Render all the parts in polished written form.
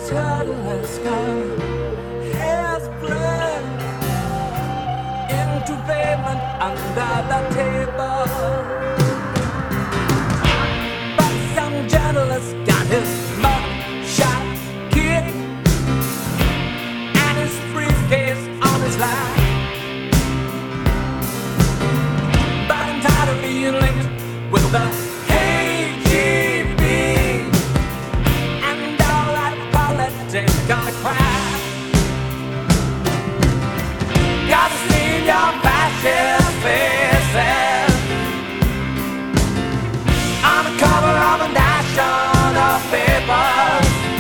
Alaska has bled into pavement under the table. But some journalist got his mug shot kicked and his briefcase on his lap. But I'm tired of being linked with the KGB and all that politics gonna crash. Got to see your fascist faces on the cover of a national paper,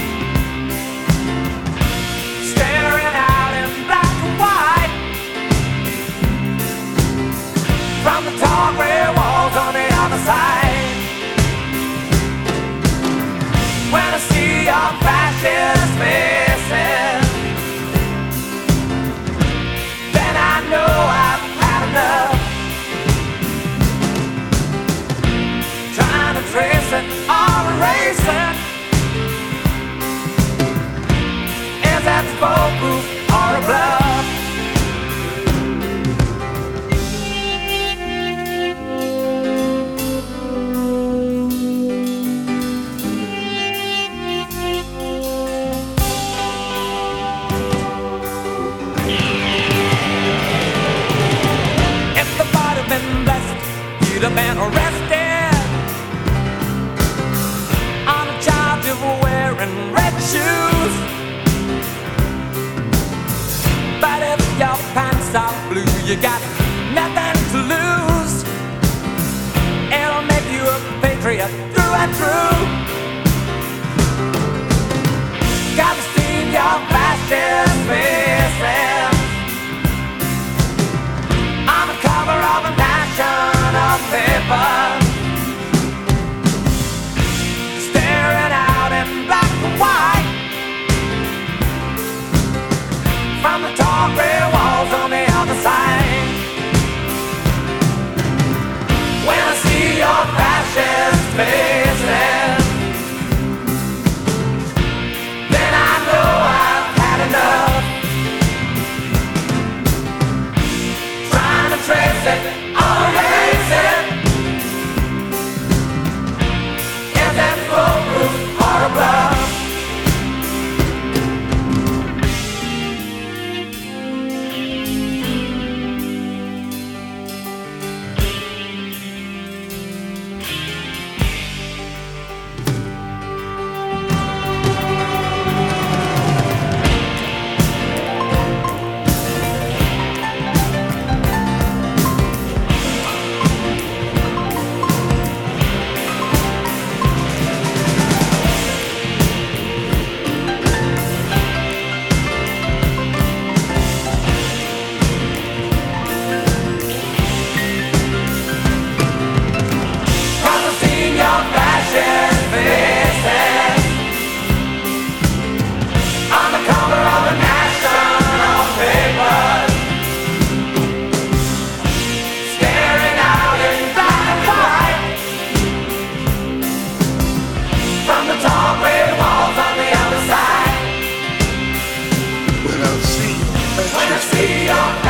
staring out in black and white from the tall gray walls on the other side. When I see your fascist faces, then I know I've had enough. Trying to trace it or erase it. Is that foolproof or a bluff? If the body been blessed, you'd have been arrested on a charge of wearing red shoes. But if your pants are blue, you got nothing to lose. It'll make you a patriot through and through. Got to see your fascist faces on the cover of a national paper, staring out in black and white from the tall gray walls on the other side. When I see your fascist faces, then I know I've had enough. Trying to trace it or erase it. Is that foolproof or a bluff? When I see your